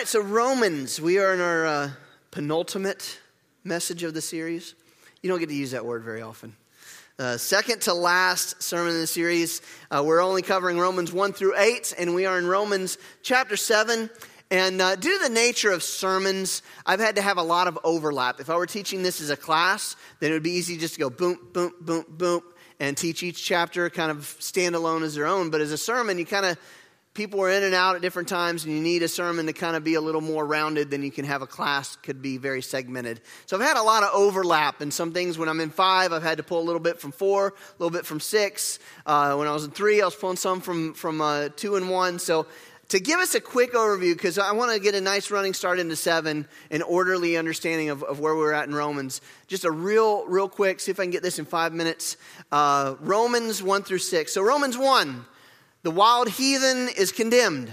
right, so Romans, we are in our penultimate message of the series. You don't get to use that word very often. Second to last sermon in the series. We're only covering Romans 1 through 8, and we are in Romans chapter 7. And due to the nature of sermons, I've had to have a lot of overlap. If I were teaching this as a class, then it would be easy just to go boom, boom, boom, boom, and teach each chapter kind of standalone as their own. But as a sermon, you kind of, people are in and out at different times, and you need a sermon to kind of be a little more rounded than you can have a class, could be very segmented. So I've had a lot of overlap, and some things when I'm in 5, I've had to pull a little bit from 4, a little bit from 6. When I was in 3, I was pulling some from 2 and 1. So to give us a quick overview, because I want to get a nice running start into 7, an orderly understanding of where we're at in Romans. Just a real quick, see if I can get this in 5 minutes. Romans 1 through 6. So Romans 1. The wild heathen is condemned.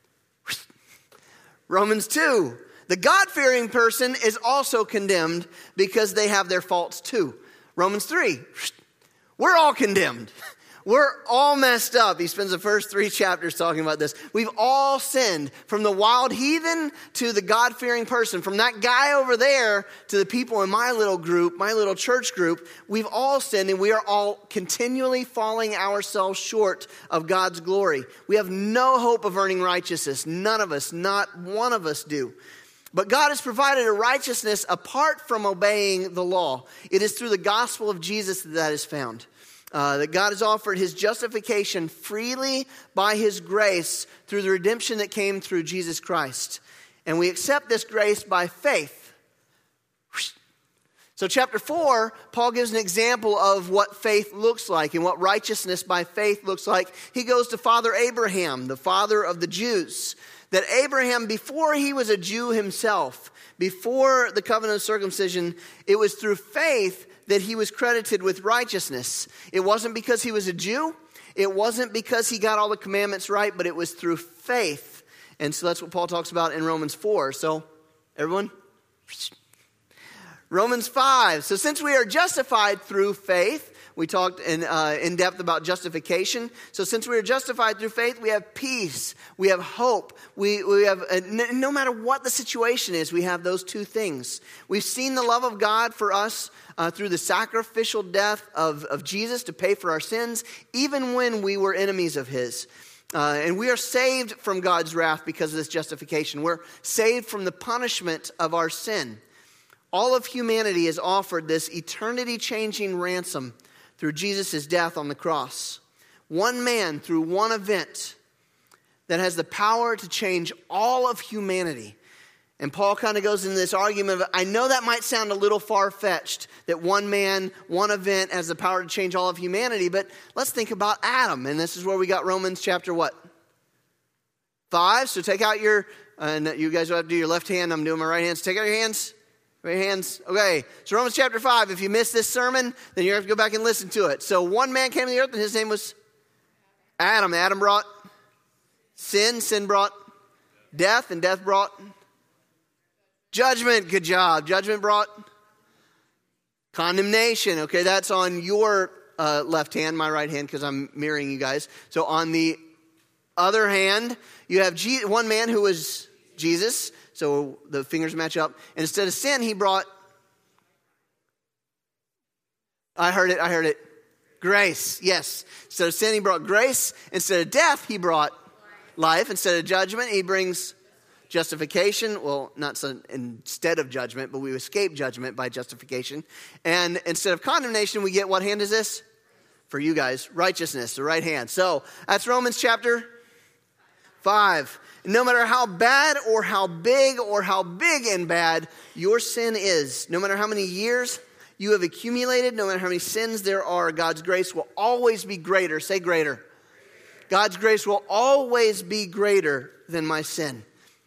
Romans 2, the God-fearing person is also condemned because they have their faults too. Romans 3, we're all condemned. We're all messed up. He spends the first 3 chapters talking about this. We've all sinned, from the wild heathen to the God-fearing person, from that guy over there to the people in my little group, my little church group. We've all sinned, and we are all continually falling ourselves short of God's glory. We have no hope of earning righteousness. None of us, not one of us do. But God has provided a righteousness apart from obeying the law. It is through the gospel of Jesus that is found. That God has offered his justification freely by his grace through the redemption that came through Jesus Christ. And we accept this grace by faith. So chapter 4, Paul gives an example of what faith looks like and what righteousness by faith looks like. He goes to Father Abraham, the father of the Jews. That Abraham, before he was a Jew himself, before the covenant of circumcision, it was through faith that he was credited with righteousness. It wasn't because he was a Jew. It wasn't because he got all the commandments right, but it was through faith. And so that's what Paul talks about in Romans 4. So, everyone? Romans 5. So since we are justified through faith, we talked in depth about justification. So since we are justified through faith, we have peace. We have hope. We have, no matter what the situation is, we have those 2 things. We've seen the love of God for us through the sacrificial death of Jesus to pay for our sins, even when we were enemies of his. And we are saved from God's wrath because of this justification. We're saved from the punishment of our sin. All of humanity is offered this eternity-changing ransom through Jesus' death on the cross. One man through one event that has the power to change all of humanity. And Paul kind of goes into this argument of, I know that might sound a little far-fetched, that one man, one event has the power to change all of humanity, but let's think about Adam. And this is where we got Romans chapter what? 5. So take out your, and you guys will have to do your left hand. I'm doing my right hand. So take out your hands. Right hands. Okay. So Romans chapter 5. If you missed this sermon, then you have to go back and listen to it. So one man came to the earth, and his name was Adam. Adam brought sin. Sin brought death, and death brought judgment. Good job. Judgment brought condemnation. Okay, that's on your left hand, my right hand, because I'm mirroring you guys. So on the other hand, you have one man who was Jesus. So the fingers match up. And instead of sin, he brought, I heard it. Grace, yes. Instead of sin, he brought grace. Instead of death, he brought life. Instead of judgment, he brings justification. Well, not so instead of judgment, but we escape judgment by justification. And instead of condemnation, we get, what hand is this? For you guys, righteousness, the right hand. So that's Romans chapter 5. No matter how bad or how big and bad your sin is, no matter how many years you have accumulated, no matter how many sins there are, God's grace will always be greater. Say greater. God's grace will always be greater than my sin.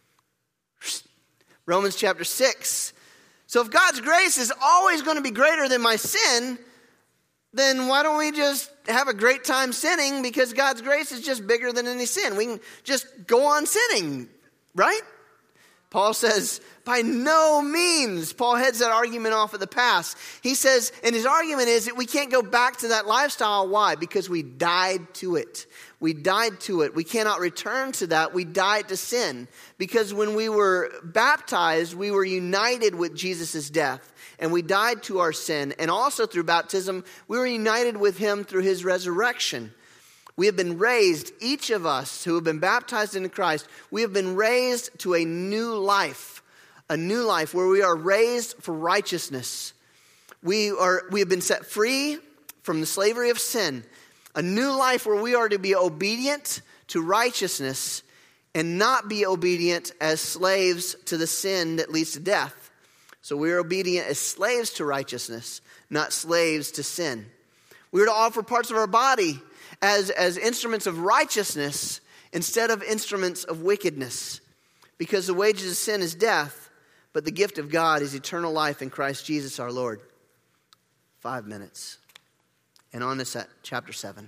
Romans chapter 6. So if God's grace is always going to be greater than my sin, then why don't we just have a great time sinning, because God's grace is just bigger than any sin. We can just go on sinning, right? Paul says, by no means. Paul heads that argument off at the pass. He says, and his argument is that we can't go back to that lifestyle. Why? Because we died to it. We died to it. We cannot return to that. We died to sin. Because when we were baptized, we were united with Jesus' death. And we died to our sin. And also through baptism, we were united with him through his resurrection. We have been raised, each of us who have been baptized into Christ, we have been raised to a new life where we are raised for righteousness. We have been set free from the slavery of sin, a new life where we are to be obedient to righteousness and not be obedient as slaves to the sin that leads to death. So we are obedient as slaves to righteousness, not slaves to sin. We are to offer parts of our body as instruments of righteousness instead of instruments of wickedness. Because the wages of sin is death, but the gift of God is eternal life in Christ Jesus our Lord. 5 minutes. And on this at chapter 7.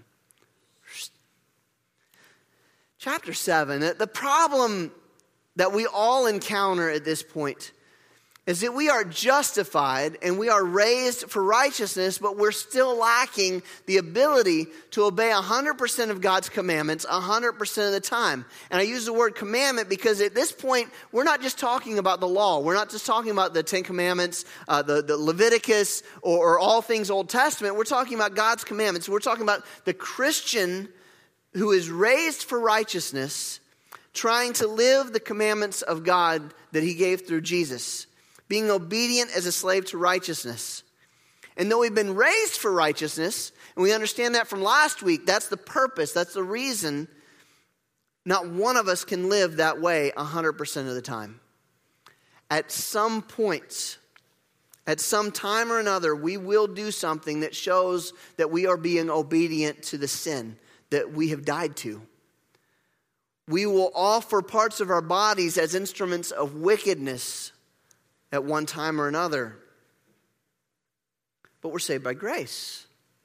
Chapter 7, the problem that we all encounter at this point is that we are justified and we are raised for righteousness, but we're still lacking the ability to obey 100% of God's commandments 100% of the time. And I use the word commandment because at this point, we're not just talking about the law. We're not just talking about the Ten Commandments, the Leviticus, or all things Old Testament. We're talking about God's commandments. We're talking about the Christian who is raised for righteousness, trying to live the commandments of God that he gave through Jesus. Being obedient as a slave to righteousness. And though we've been raised for righteousness, and we understand that from last week, that's the purpose, that's the reason, not one of us can live that way 100% of the time. At some point, at some time or another, we will do something that shows that we are being obedient to the sin that we have died to. We will offer parts of our bodies as instruments of wickedness at one time or another. But we're saved by grace.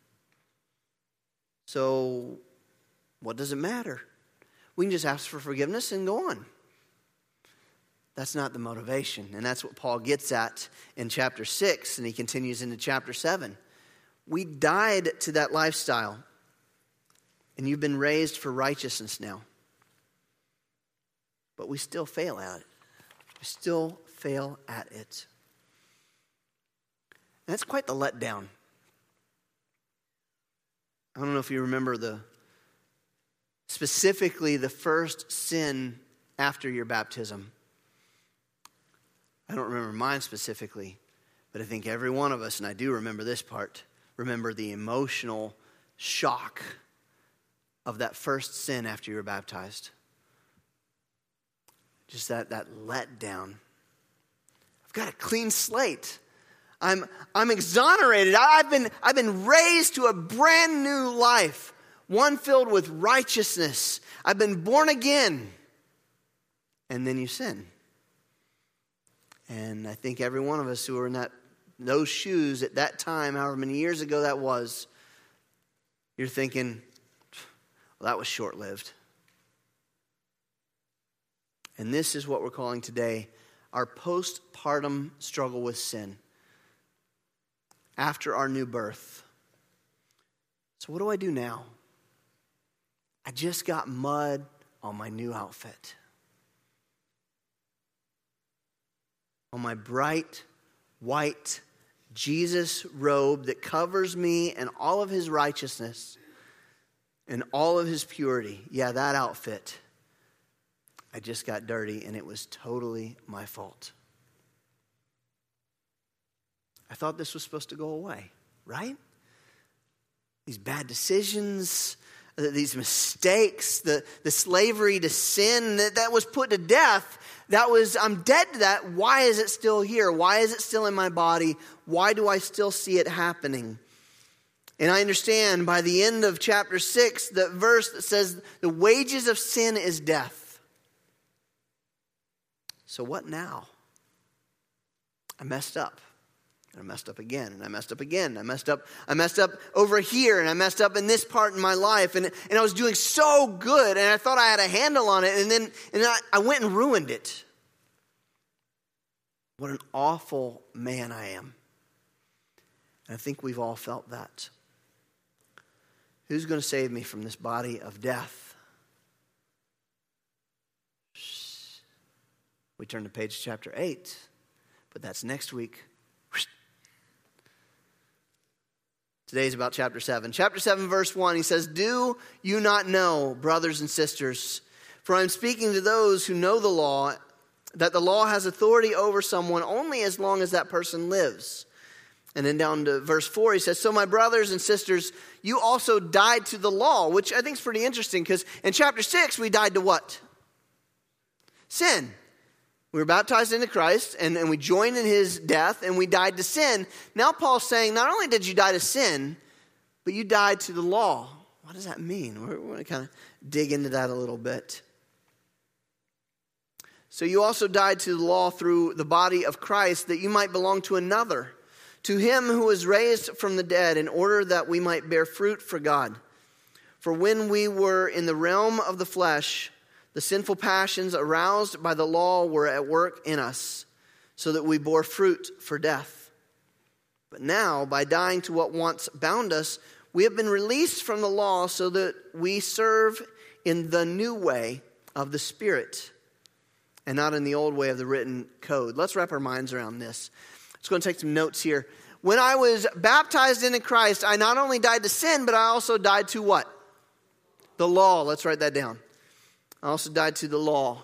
So, what does it matter? We can just ask for forgiveness and go on. That's not the motivation. And that's what Paul gets at in chapter 6, and he continues into chapter 7. We died to that lifestyle, and you've been raised for righteousness now. But we still fail at it. We still fail at it. And that's quite the letdown. I don't know if you remember specifically the first sin after your baptism. I don't remember mine specifically, but I think every one of us, and I do remember this part, remember the emotional shock of that first sin after you were baptized. Just that letdown. I've got a clean slate. I'm exonerated. I've been raised to a brand new life, one filled with righteousness. I've been born again. And then you sin. And I think every one of us who were in those shoes at that time, however many years ago that was, you're thinking, well, that was short-lived. And this is what we're calling today our postpartum struggle with sin after our new birth. So what do I do now? I just got mud on my new outfit. On my bright, white Jesus robe that covers me and all of his righteousness and all of his purity. Yeah, that outfit. I just got dirty, and it was totally my fault. I thought this was supposed to go away, right? These bad decisions, these mistakes, the slavery to sin that was put to death, I'm dead to that. Why is it still here? Why is it still in my body? Why do I still see it happening? And I understand by the end of chapter 6, the verse that says, the wages of sin is death. So what now? I messed up. And I messed up again. And I messed up again. I messed up over here. And I messed up in this part in my life. And I was doing so good. And I thought I had a handle on it. And then I went and ruined it. What an awful man I am. And I think we've all felt that. Who's going to save me from this body of death? We turn to page chapter 8, but that's next week. Today's about chapter 7. Chapter 7, verse 1, he says, "Do you not know, brothers and sisters, for I am speaking to those who know the law, that the law has authority over someone only as long as that person lives." And then down to verse 4, he says, "So my brothers and sisters, you also died to the law," which I think is pretty interesting because in chapter 6, we died to what? Sin. We were baptized into Christ and we joined in his death and we died to sin. Now Paul's saying not only did you die to sin, but you died to the law. What does that mean? We're going to kind of dig into that a little bit. "So you also died to the law through the body of Christ, that you might belong to another, to him who was raised from the dead, in order that we might bear fruit for God. For when we were in the realm of the flesh, the sinful passions aroused by the law were at work in us, so that we bore fruit for death. But now, by dying to what once bound us, we have been released from the law so that we serve in the new way of the Spirit and not in the old way of the written code." Let's wrap our minds around this. Let's go and take some notes here. When I was baptized into Christ, I not only died to sin, but I also died to what? The law. Let's write that down. I also died to the law.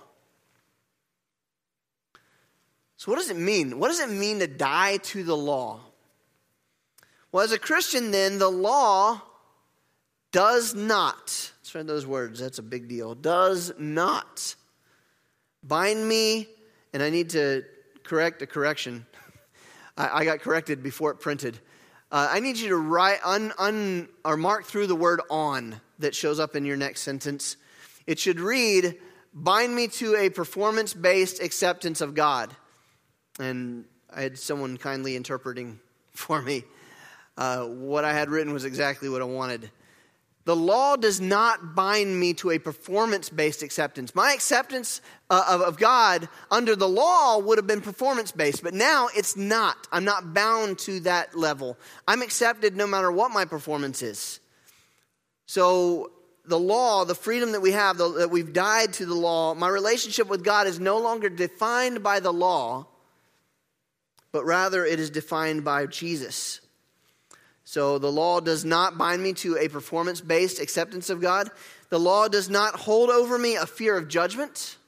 So what does it mean? What does it mean to die to the law? Well, as a Christian then, the law does not, let's write those words, that's a big deal, does not bind me, and I need to correct a correction. I got corrected before it printed. I need you to write or mark through the word "on" that shows up in your next sentence. It should read, "Bind me to a performance-based acceptance of God." And I had someone kindly interpreting for me. What I had written was exactly what I wanted. The law does not bind me to a performance-based acceptance. My acceptance of God under the law would have been performance-based, but now it's not. I'm not bound to that level. I'm accepted no matter what my performance is. So the law, the freedom that we have, that we've died to the law, my relationship with God is no longer defined by the law, but rather it is defined by Jesus. So the law does not bind me to a performance-based acceptance of God. The law does not hold over me a fear of judgment.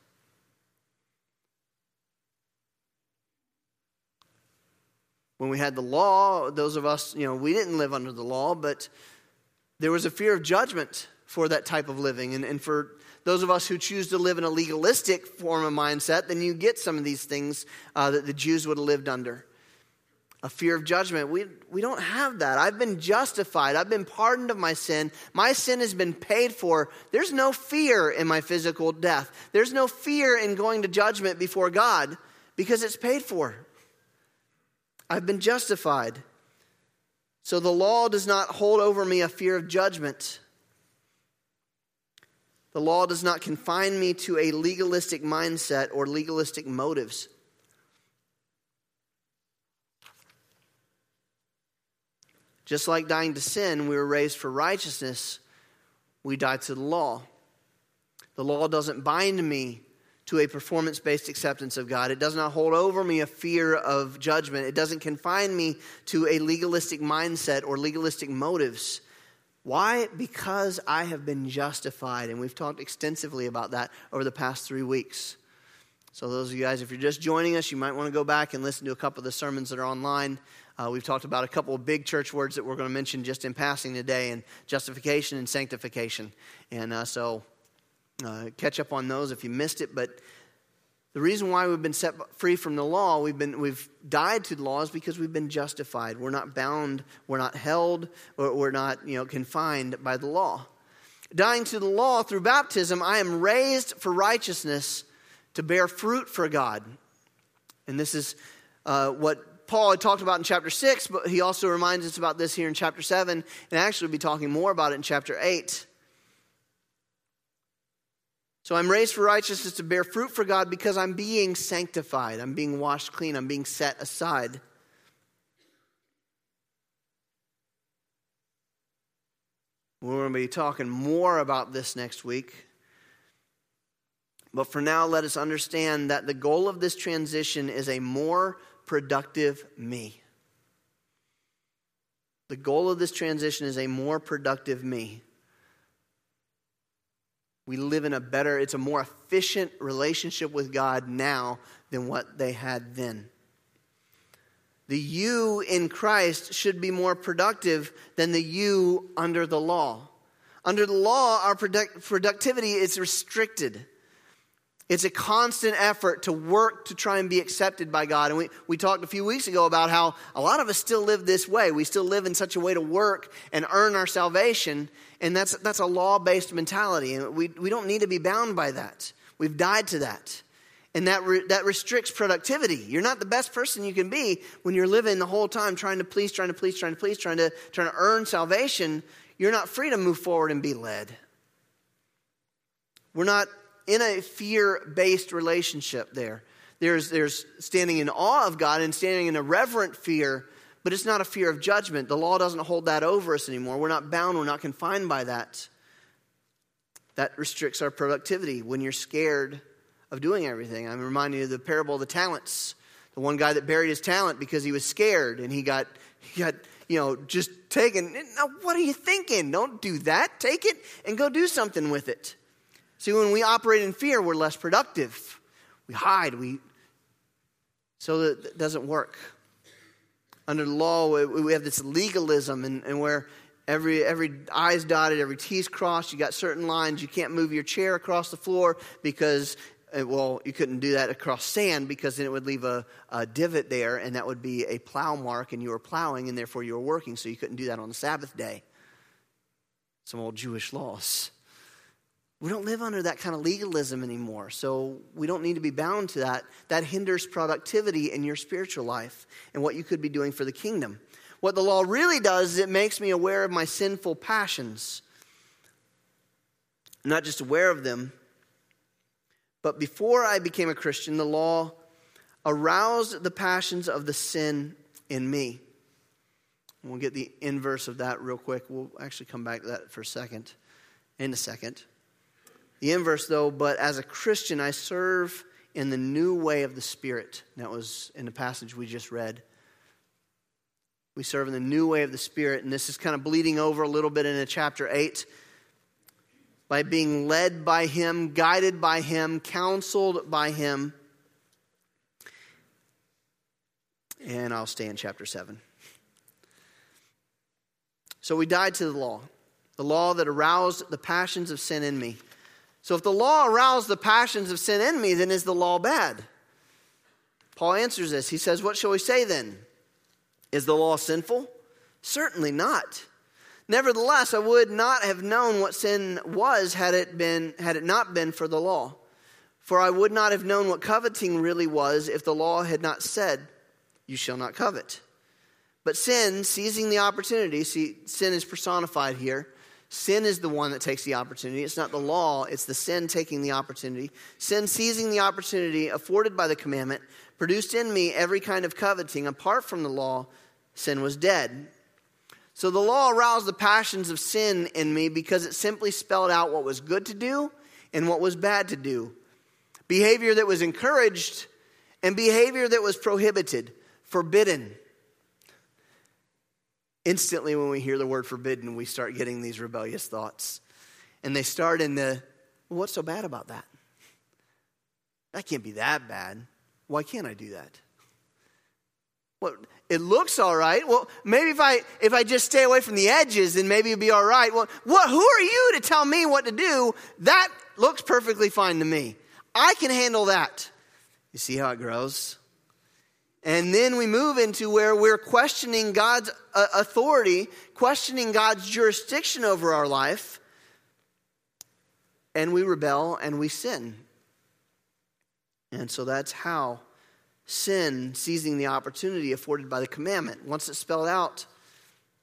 When we had the law, those of us, we didn't live under the law, but there was a fear of judgment for that type of living. And for those of us who choose to live in a legalistic form of mindset, then you get some of these things that the Jews would have lived under. A fear of judgment. We don't have that. I've been justified. I've been pardoned of my sin. My sin has been paid for. There's no fear in my physical death. There's no fear in going to judgment before God because it's paid for. I've been justified. So the law does not hold over me a fear of judgment. The law does not confine me to a legalistic mindset or legalistic motives. Just like dying to sin, we were raised for righteousness. We died to the law. The law doesn't bind me to a performance-based acceptance of God. It does not hold over me a fear of judgment. It doesn't confine me to a legalistic mindset or legalistic motives. Why? Because I have been justified. And we've talked extensively about that over the past 3 weeks. So those of you guys, if you're just joining us, you might want to go back and listen to a couple of the sermons that are online. We've talked about a couple of big church words that we're going to mention just in passing today, and justification and sanctification. And so catch up on those if you missed it. But the reason why we've been set free from the law, we've died to the law, is because we've been justified. We're not bound, we're not held, or we're not confined by the law. Dying to the law through baptism, I am raised for righteousness to bear fruit for God. And this is what Paul had talked about in chapter 6, but he also reminds us about this here in chapter 7, and actually we'll be talking more about it in chapter 8. So I'm raised for righteousness to bear fruit for God because I'm being sanctified. I'm being washed clean. I'm being set aside. We're going to be talking more about this next week. But for now, let us understand that the goal of this transition is a more productive me. The goal of this transition is a more productive me. We live in it's a more efficient relationship with God now than what they had then. The you in Christ should be more productive than the you under the law. Under the law, our productivity is restricted. It's a constant effort to work to try and be accepted by God. And we talked a few weeks ago about how a lot of us still live this way. We still live in such a way to work and earn our salvation. And that's a law-based mentality. And we don't need to be bound by that. We've died to that. And that restricts productivity. You're not the best person you can be when you're living the whole time trying to earn salvation. You're not free to move forward and be led. We're not in a fear-based relationship there. There's standing in awe of God and standing in a reverent fear, but it's not a fear of judgment. The law doesn't hold that over us anymore. We're not bound. We're not confined by that. That restricts our productivity when you're scared of doing everything. I'm reminding you of the parable of the talents. The one guy that buried his talent because he was scared and he got just taken. Now, what are you thinking? Don't do that. Take it and go do something with it. See, when we operate in fear, we're less productive. We hide. So that doesn't work. Under the law, we have this legalism and where every I's dotted, every T's crossed. You got certain lines. You can't move your chair across the floor because, you couldn't do that across sand because then it would leave a divot there, and that would be a plow mark, and you were plowing, and therefore you were working, so you couldn't do that on the Sabbath day. Some old Jewish laws. We don't live under that kind of legalism anymore, so we don't need to be bound to that. That hinders productivity in your spiritual life and what you could be doing for the kingdom. What the law really does is it makes me aware of my sinful passions. I'm not just aware of them, but before I became a Christian, the law aroused the passions of the sin in me. And we'll get the inverse of that real quick. We'll actually come back to that in a second. The inverse, though, but as a Christian, I serve in the new way of the Spirit. That was in the passage we just read. We serve in the new way of the Spirit, and this is kind of bleeding over a little bit into chapter 8. By being led by Him, guided by Him, counseled by Him. And I'll stay in chapter 7. So we died to the law that aroused the passions of sin in me. So if the law aroused the passions of sin in me, then is the law bad? Paul answers this. He says, what shall we say then? Is the law sinful? Certainly not. Nevertheless, I would not have known what sin was had it not been for the law. For I would not have known what coveting really was if the law had not said, you shall not covet. But sin, seizing the opportunity, sin is personified here. Sin is the one that takes the opportunity. It's not the law, it's the sin taking the opportunity. Sin seizing the opportunity afforded by the commandment produced in me every kind of coveting. Apart from the law, sin was dead. So the law aroused the passions of sin in me because it simply spelled out what was good to do and what was bad to do. Behavior that was encouraged and behavior that was prohibited, forbidden. Instantly when we hear the word forbidden, we start getting these rebellious thoughts. And they start in what's so bad about that? That can't be that bad. Why can't I do that? Well, it looks all right. Well, maybe if I just stay away from the edges, then maybe it'll be all right. Well, who are you to tell me what to do? That looks perfectly fine to me. I can handle that. You see how it grows? And then we move into where we're questioning God's authority, questioning God's jurisdiction over our life. And we rebel and we sin. And so that's how sin, seizing the opportunity afforded by the commandment. Once it's spelled out,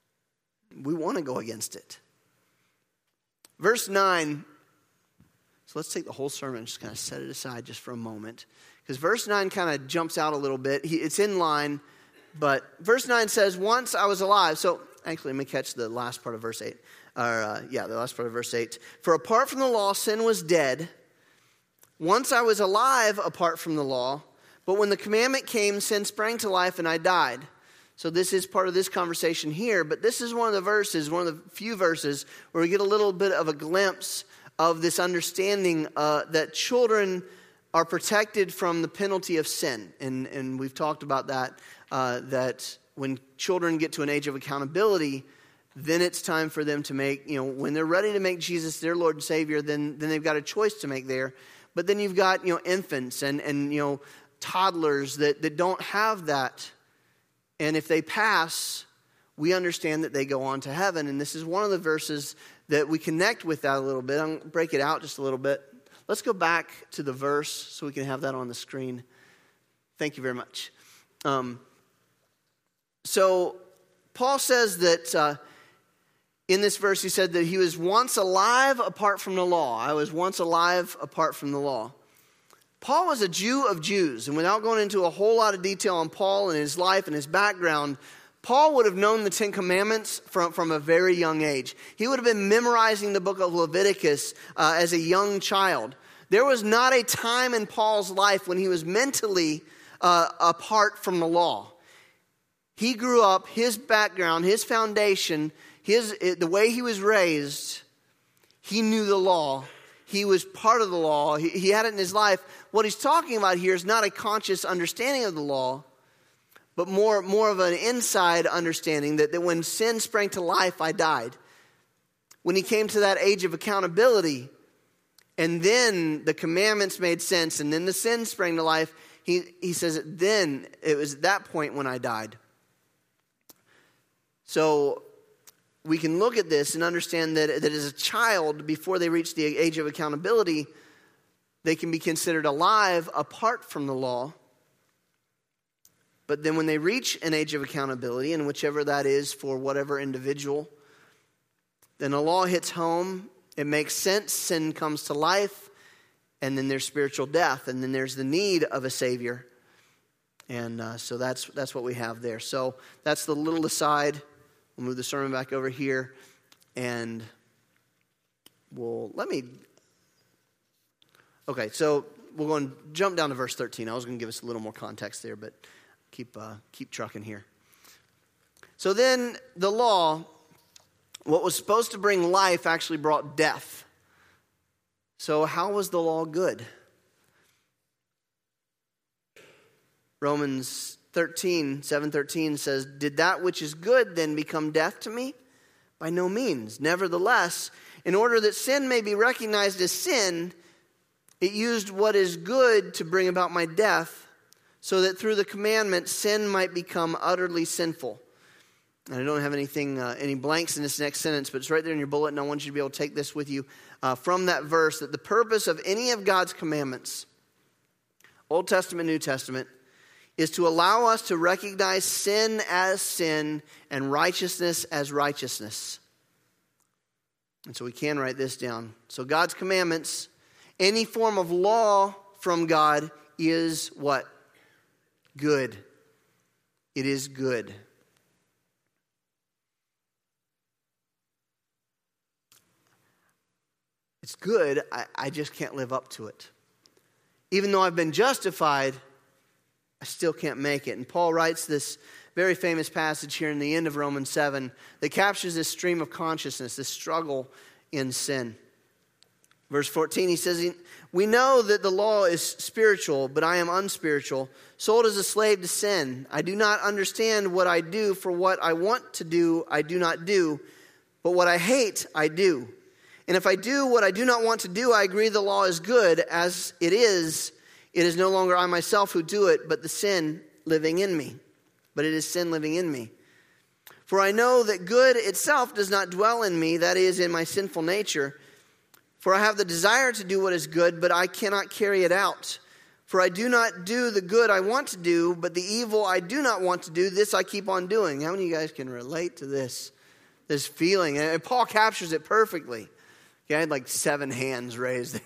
we want to go against it. Verse 9. It's So let's take the whole sermon and just kind of set it aside just for a moment. Because verse 9 kind of jumps out a little bit. It's in line, but verse 9 says, once I was alive. So actually, let me catch the last part of verse 8. The last part of verse 8. For apart from the law, sin was dead. Once I was alive apart from the law, but when the commandment came, sin sprang to life and I died. So this is part of this conversation here, but this is one of the few verses where we get a little bit of a glimpse of this understanding that children are protected from the penalty of sin. And we've talked about that, that when children get to an age of accountability, then it's time for them to make, when they're ready to make Jesus their Lord and Savior, then they've got a choice to make there. But then you've got, infants and toddlers that don't have that. And if they pass, we understand that they go on to heaven. And this is one of the verses that we connect with that a little bit. I'm going to break it out just a little bit. Let's go back to the verse so we can have that on the screen. Thank you very much. So Paul says that in this verse, he said that he was once alive apart from the law. I was once alive apart from the law. Paul was a Jew of Jews, and without going into a whole lot of detail on Paul and his life and his background, Paul would have known the Ten Commandments from a very young age. He would have been memorizing the book of Leviticus as a young child. There was not a time in Paul's life when he was mentally apart from the law. He grew up, his background, his foundation, the way he was raised, he knew the law. He was part of the law. He had it in his life. What he's talking about here is not a conscious understanding of the law, but more of an inside understanding that when sin sprang to life, I died. When he came to that age of accountability, and then the commandments made sense, and then the sin sprang to life, he says, then it was at that point when I died. So we can look at this and understand that as a child, before they reach the age of accountability, they can be considered alive apart from the law. But then when they reach an age of accountability, and whichever that is for whatever individual, then the law hits home, it makes sense, sin comes to life, and then there's spiritual death, and then there's the need of a Savior. And so that's what we have there. So that's the little aside. We'll move the sermon back over here, and okay, so we're going to jump down to verse 13. I was going to give us a little more context there, but keep trucking here. So then the law, what was supposed to bring life, actually brought death. So how was the law good? Romans 7:13 says, did that which is good then become death to me? By no means. Nevertheless, in order that sin may be recognized as sin, it used what is good to bring about my death, so that through the commandment, sin might become utterly sinful. And I don't have any blanks in this next sentence, but it's right there in your bulletin. I want you to be able to take this with you from that verse, that the purpose of any of God's commandments, Old Testament, New Testament, is to allow us to recognize sin as sin and righteousness as righteousness. And so we can write this down. So God's commandments, any form of law from God is what? Good. It is good. It's good, I just can't live up to it. Even though I've been justified, I still can't make it. And Paul writes this very famous passage here in the end of Romans 7 that captures this stream of consciousness, this struggle in sin. Verse 14, he says, we know that the law is spiritual, but I am unspiritual, sold as a slave to sin. I do not understand what I do, for what I want to do, I do not do, but what I hate, I do. And if I do what I do not want to do, I agree the law is good as it is. It is no longer I myself who do it, but the sin living in me. But it is sin living in me. For I know that good itself does not dwell in me, that is, in my sinful nature. For I have the desire to do what is good, but I cannot carry it out. For I do not do the good I want to do, but the evil I do not want to do, this I keep on doing. How many of you guys can relate to this feeling? And Paul captures it perfectly. Okay, I had like 7 hands raised there.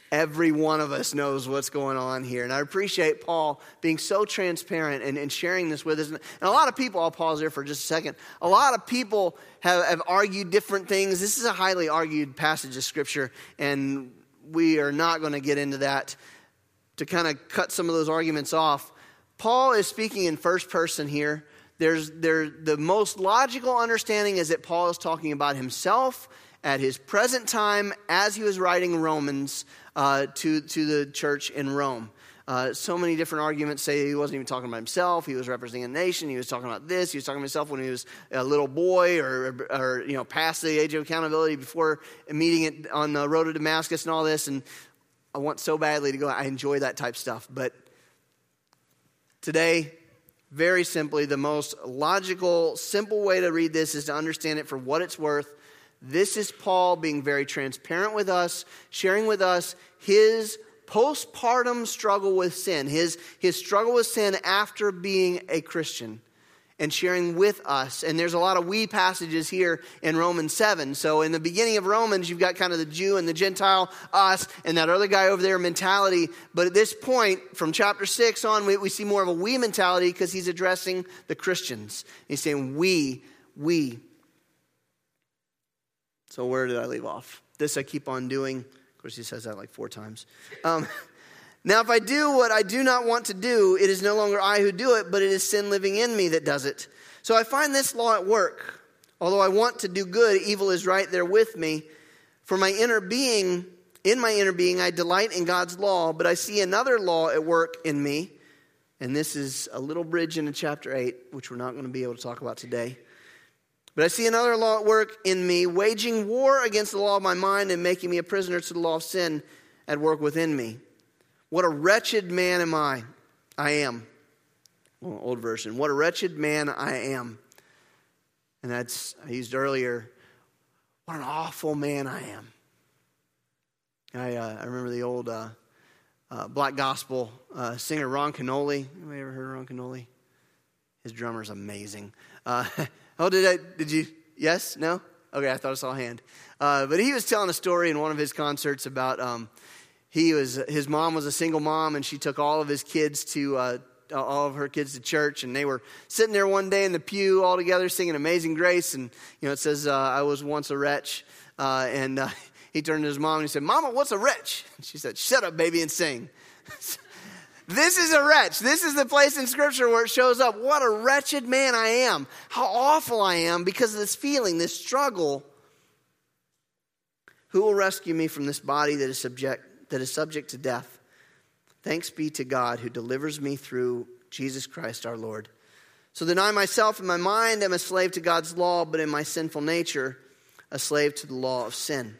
Every one of us knows what's going on here. And I appreciate Paul being so transparent and sharing this with us. And a lot of people, I'll pause there for just a second. A lot of people have argued different things. This is a highly argued passage of Scripture, and we are not going to get into that. To kind of cut some of those arguments off, Paul is speaking in first person here. The most logical understanding is that Paul is talking about himself at his present time as he was writing Romans to the church in Rome. So many different arguments say he wasn't even talking about himself. He was representing a nation. He was talking about this. He was talking about himself when he was a little boy or past the age of accountability before meeting it on the road to Damascus and all this. And I want so badly to go. I enjoy that type stuff. But today, very simply, the most logical, simple way to read this is to understand it for what it's worth. This is Paul being very transparent with us, sharing with us his postpartum struggle with sin, his struggle with sin after being a Christian, and sharing with us. And there's a lot of we passages here in Romans 7. So in the beginning of Romans, you've got kind of the Jew and the Gentile, us, and that other guy over there mentality. But at this point, from chapter 6 on, we see more of a we mentality because he's addressing the Christians. He's saying we. So where did I leave off? This I keep on doing. Of course, he says that like 4 times. Now, if I do what I do not want to do, it is no longer I who do it, but it is sin living in me that does it. So I find this law at work. Although I want to do good, evil is right there with me. For in my inner being, I delight in God's law, but I see another law at work in me. And this is a little bridge into chapter 8, which we're not going to be able to talk about today. But I see another law at work in me, waging war against the law of my mind and making me a prisoner to the law of sin at work within me. What a wretched man I am. Well, old version. What a wretched man I am. And that's, I used earlier, what an awful man I am. I remember the old Black Gospel singer Ron Canole. Anybody ever heard of Ron Canole? His drummer's amazing. Did you? Yes? No? Okay, I thought I saw a hand. But he was telling a story in one of his concerts about his mom was a single mom, and she took all of her kids to church, and they were sitting there one day in the pew all together singing Amazing Grace, and it says, I was once a wretch, and he turned to his mom and he said, Mama, what's a wretch? And she said, shut up, baby, and sing. This is a wretch. This is the place in Scripture where it shows up. What a wretched man I am. How awful I am because of this feeling, this struggle. Who will rescue me from this body that is subject to death? Thanks be to God who delivers me through Jesus Christ our Lord. So then I myself in my mind am a slave to God's law, but in my sinful nature, a slave to the law of sin.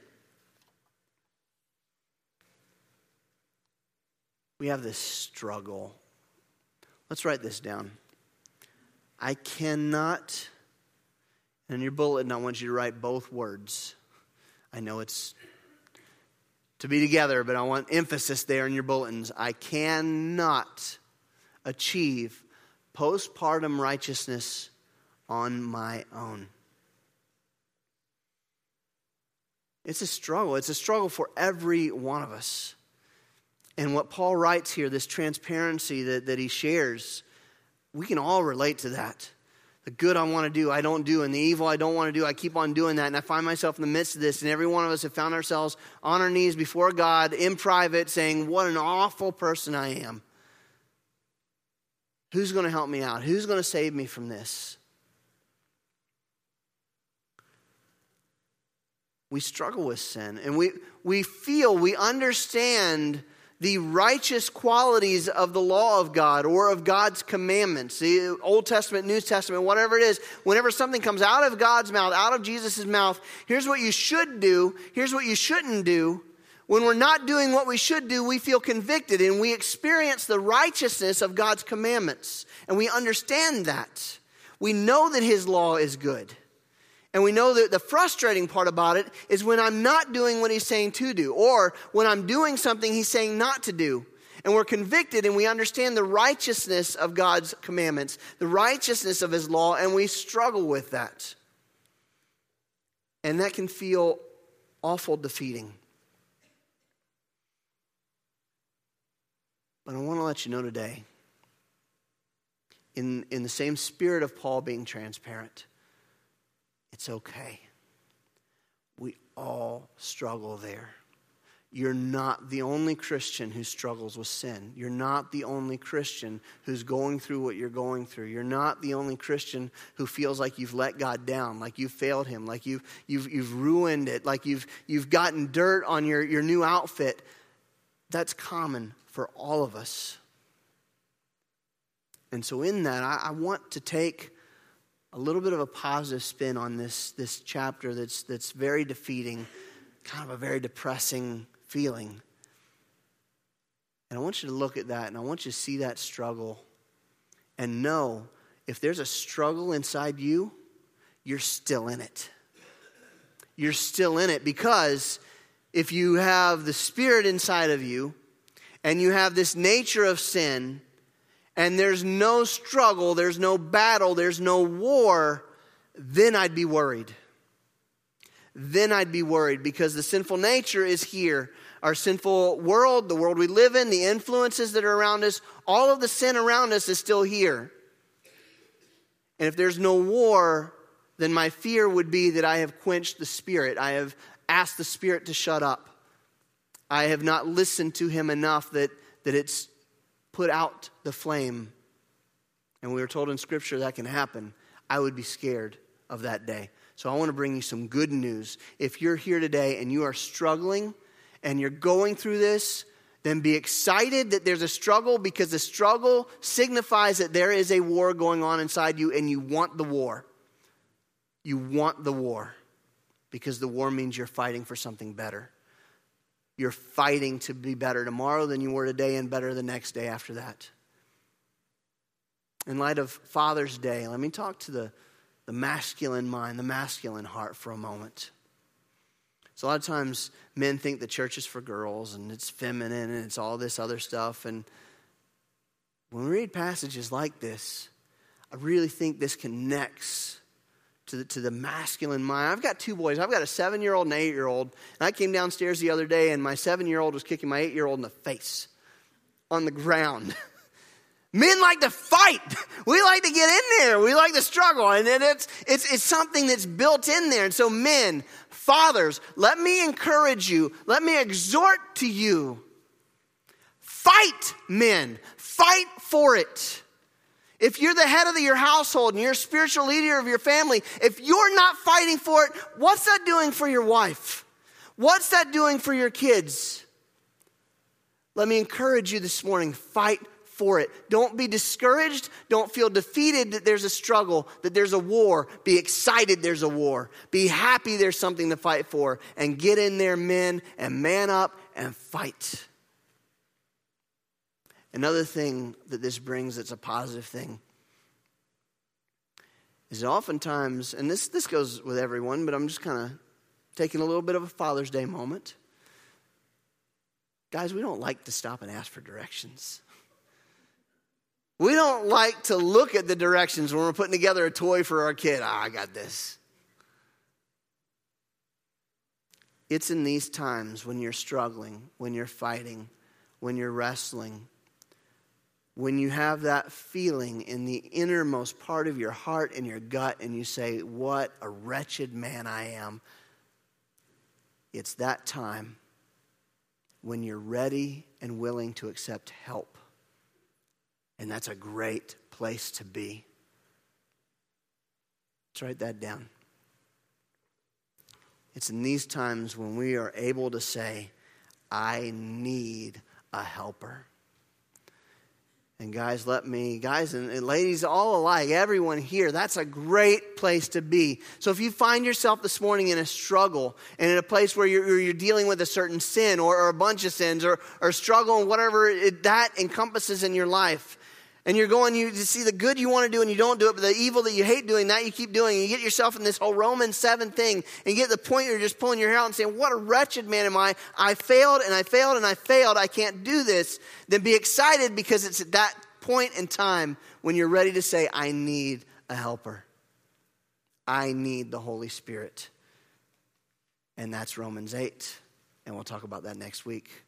We have this struggle. Let's write this down. I cannot, and in your bulletin, I want you to write both words. I know it's to be together, but I want emphasis there in your bulletins. I cannot achieve postpartum righteousness on my own. It's a struggle. It's a struggle for every one of us. And what Paul writes here, this transparency that he shares, we can all relate to that. The good I want to do, I don't do. And the evil I don't want to do, I keep on doing that. And I find myself in the midst of this. And every one of us have found ourselves on our knees before God in private saying, what an awful person I am. Who's going to help me out? Who's going to save me from this? We struggle with sin. And we understand the righteous qualities of the law of God or of God's commandments, the Old Testament, New Testament, whatever it is. Whenever something comes out of God's mouth, out of Jesus' mouth, here's what you should do, here's what you shouldn't do. When we're not doing what we should do, we feel convicted and we experience the righteousness of God's commandments. And we understand that. We know that His law is good. And we know that the frustrating part about it is when I'm not doing what He's saying to do, or when I'm doing something He's saying not to do. And we're convicted and we understand the righteousness of God's commandments, the righteousness of His law, and we struggle with that. And that can feel awful defeating. But I want to let you know today, in the same spirit of Paul being transparent, it's okay. We all struggle there. You're not the only Christian who struggles with sin. You're not the only Christian who's going through what you're going through. You're not the only Christian who feels like you've let God down, like you've failed him, like you've ruined it, like you've gotten dirt on your new outfit. That's common for all of us. And so in that, I want to take a little bit of a positive spin on this chapter that's very defeating, kind of a very depressing feeling. And I want you to look at that, and I want you to see that struggle and know if there's a struggle inside you, you're still in it. You're still in it, because if you have the Spirit inside of you and you have this nature of sin, and there's no struggle, there's no battle, there's no war, then I'd be worried. Then I'd be worried, because the sinful nature is here. Our sinful world, the world we live in, the influences that are around us, all of the sin around us is still here. And if there's no war, then my fear would be that I have quenched the Spirit. I have asked the Spirit to shut up. I have not listened to him enough that it's put out the flame. And we were told in Scripture that can happen. I would be scared of that day. So I want to bring you some good news. If you're here today and you are struggling and you're going through this, then be excited that there's a struggle, because the struggle signifies that there is a war going on inside you, and you want the war. You want the war, because the war means you're fighting for something better. You're fighting to be better tomorrow than you were today, and better the next day after that. In light of Father's Day, let me talk to the masculine mind, the masculine heart for a moment. So a lot of times men think the church is for girls and it's feminine and it's all this other stuff. And when we read passages like this, I really think this connects to the masculine mind. I've got two boys. I've got a 7-year-old and an 8-year-old. And I came downstairs the other day and my 7-year-old was kicking my 8-year-old in the face on the ground. Men like to fight. We like to get in there. We like to struggle. And then it's something that's built in there. And so men, fathers, let me encourage you. Let me exhort to you. Fight, men. Fight for it. If you're the head of your household and you're a spiritual leader of your family, if you're not fighting for it, what's that doing for your wife? What's that doing for your kids? Let me encourage you this morning. Fight for it. Don't be discouraged. Don't feel defeated that there's a struggle, that there's a war. Be excited there's a war. Be happy there's something to fight for. And get in there, men, and man up and fight. Another thing that this brings that's a positive thing is that oftentimes, and this goes with everyone, but I'm just kind of taking a little bit of a Father's Day moment. Guys, we don't like to stop and ask for directions. We don't like to look at the directions when we're putting together a toy for our kid. I got this. It's in these times when you're struggling, when you're fighting, when you're wrestling, when you have that feeling in the innermost part of your heart and your gut, and you say, what a wretched man I am. It's that time when you're ready and willing to accept help. And that's a great place to be. Let's write that down. It's in these times when we are able to say, I need a helper. And guys, and ladies, all alike, everyone here, that's a great place to be. So if you find yourself this morning in a struggle and in a place where you're dealing with a certain sin or a bunch of sins or struggle and whatever that encompasses in your life, and you're going, you see the good you want to do and you don't do it, but the evil that you hate doing, that you keep doing, and you get yourself in this whole Romans 7 thing, and you get to the point where you're just pulling your hair out and saying, what a wretched man am I. I failed and I failed and I failed. I can't do this. Then be excited, because it's at that point in time when you're ready to say, I need a helper. I need the Holy Spirit. And that's Romans 8. And we'll talk about that next week.